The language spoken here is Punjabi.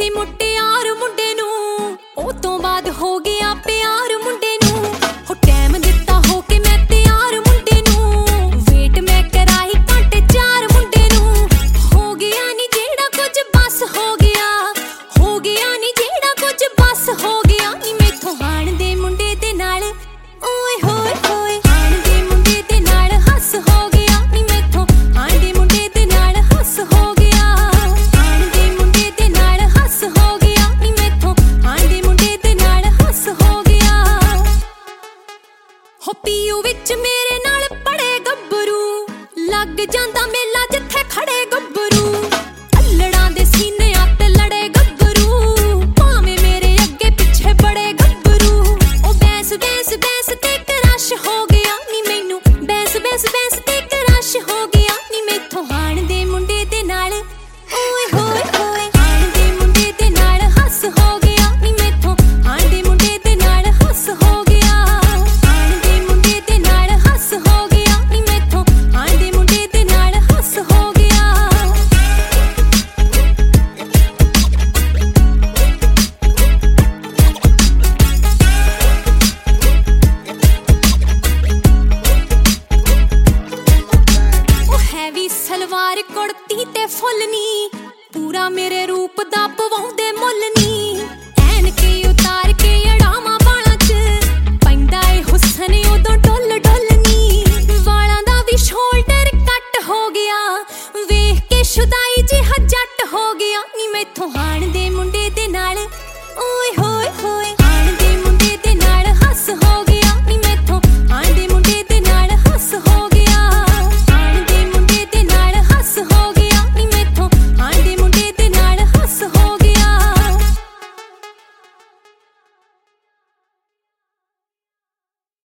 ਸੀ ਮੁਟਿਆਰ ਮੁੰਡੇ ਨੂੰ, ਉਹ ਤੋਂ ਬਾਅਦ ਹੋ ਗਿਆ ਪਿਆਰ ਮੁੰਡੇ ਨੂੰ। ਹੋ ਟਾਈਮ ਦਿੱਤਾ ਹੋ ਕੇ ਮੈਂ ਤਿਆਰ ਮੁੰਡੇ ਨੂੰ, ਵੇਟ ਮੈਂ ਕਰਾਈ ਘੰਟੇ 4 ਮੁੰਡੇ ਨੂੰ। ਹੋ ਗਿਆ ਨੀ ਜਿਹੜਾ ਕੁਝ ਬਸ ਹੋ ਗਿਆ, ਹੋ ਗਿਆ ਨੀ ਜਿਹੜਾ ਕੁਝ ਬਸ ਹੋ ਗਿਆ ਨੀ ਮੈਥੋਂ ਹਾਣ ਦੇ ਮੁੰਡੇ ਦੇ ਨਾਲ। ਓਏ ਹੋਏ ਹੋਏ ਹਾਣ ਦੇ ਮੁੰਡੇ ਦੇ ਨਾਲ ਹੱਸ ਹੋ ਗਿਆ ਨੀ ਮੈਥੋਂ, ਹਾਣ ਦੇ ਮੁੰਡੇ ਦੇ ਨਾਲ ਹੱਸ ਹੋ ਗਿਆ, ਹਾਣ ਦੇ ਮੁੰਡੇ ਦੇ ਨਾਲ ਹੱਸ ਹੋ ਗਿਆ ਨੀ ਮੈਥੋਂ, ਹਾਣ ਦੇ ਮੁੰਡੇ ਦੇ ਨਾਲ ਹੱਸ ਹੋ ਗਿਆ। ਹੋ ਪੀਯੂ ਵਿੱਚ ਮੇਰੇ ਨਾਲ ਪੜੇ ਗੱਭਰੂ, ਲੱਗ ਜਾਂਦਾ ਮੇਲਾ ਜਿੱਥੇ ਖੜੇ ਗੱਭਰੂ। ਅਲੜਾਂ ਦੇ ਸੀਨਿਆਂ ਤੇ ਲੜੇ ਗੱਭਰੂ, ਭਾਵੇਂ ਮੇਰੇ ਅੱਗੇ ਪਿੱਛੇ ਬੜੇ ਗੱਭਰੂ। ਉਹ ਬੈਂਸ ਬੈਂਸ ਬੈਂਸ ਤੇ ਕਰਸ਼ ਹੋ ਗਿਆ ਨੀ ਮੈਨੂੰ, ਬੈਂਸ ਬੈਂਸ ਬੈਂਸ ਤੇ ਕਰਸ਼ ਹੋ ਗਿਆ ਨੀ ਮੈਥੋਂ ਹਾਣ ਦੇ ਮੁੰਡੇ ਦੇ ਨਾਲ। ਓਏ ਹੋਏ ਹੋਏ ਹਾਣ ਦੇ ਮੁੰਡੇ ਦੇ ਨਾਲ ਹੱਸ ਹੋ ਗਿਆ ਨੀ ਮੈਥੋਂ, ਹਾਣ ਦੇ ਮੁੰਡੇ ਦੇ ਨਾਲ ਹੱਸ ਹੋ ਗਿਆ, ਹਾਣ ਦੇ ਮੁੰਡੇ ਦੇ ਨਾਲ ਹੱਸ ਹੋ ਗਿਆ ਨੀ ਮੈਥੋਂ, ਹਾਣ ਦੇ ਮੁੰਡੇ ਦੇ ਨਾਲ ਹੱਸ ਹੋ ਗਿਆ। ਉਹ ਹੈਵੀ ਸਲਵਾਰ ਕੁੜਤੀ ਤੇ ਫੁੱਲ ਨੀ, ਪੂਰਾ ਮੇਰੇ ਰੂਪ ਦਾ ਪਵਾਉਂਦੇ ਮੁੱਲ ਨੀ। ਐਨਕੇ ਉਤਾਰ ਕੇ ਅੜਾਵਾਂ ਵਾਲਾਂ 'ਚ ਪੈਂਦਾ ਏ ਹੁਸਨ ਉਦੋਂ ਡੁੱਲ ਡੁੱਲ ਨੀ। ਵਾਲਾਂ ਦਾ ਵੀ ਸ਼ੋਲਡਰ ਕੱਟ ਹੋ ਗਿਆ, ਵੇਖ ਕੇ ਸ਼ੁਦਾਈ ਜਿਹਾ ਜੱਟ ਹੋ ਗਿਆ ਨੀ ਮੈਥੋਂ ਹਾਣ ਦੇ